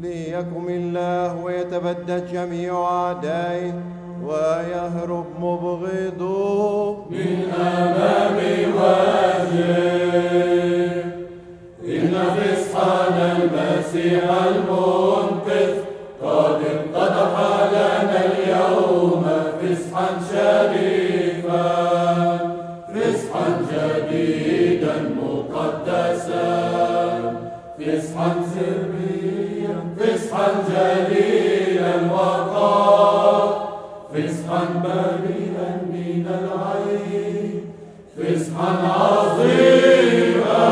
ليكم الله ويتبدد جميع أعدائه ويهرب مبغضوه من أمام وجهه. إن فصحان المسيح المنقذ قد انقضح لنا اليوم فصحا شريفا، فصحا جديدا مقدسا، فصحا سريا، فصحا جليلا وقار، فصحا بريئا من العين، فصحا عظيما،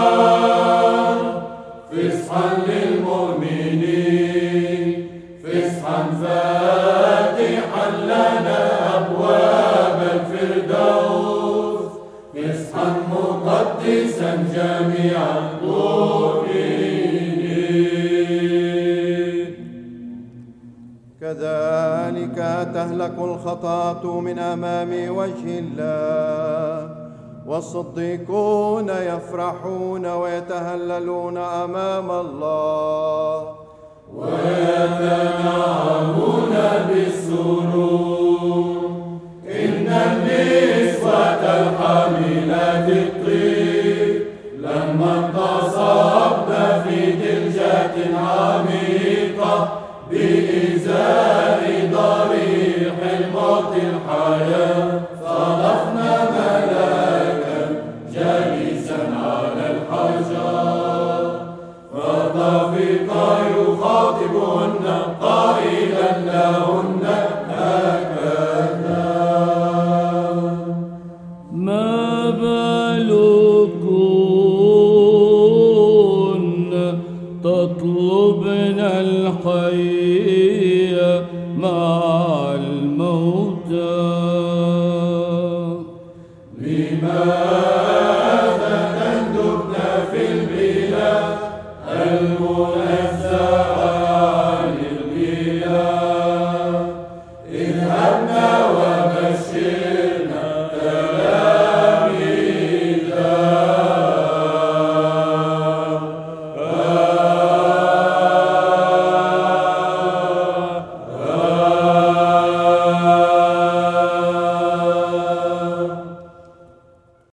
فصحا للمؤمنين، فصحا فاتحا لنا أبواب الفردوس، فصحا مقدسا جميع المؤمنين. كذلك تهلك الخطاة من أمام وجه الله، والصديقون يفرحون ويتهللون أمام الله، ويتنعمون بالسرور. إن النسوة الحاملات الطيب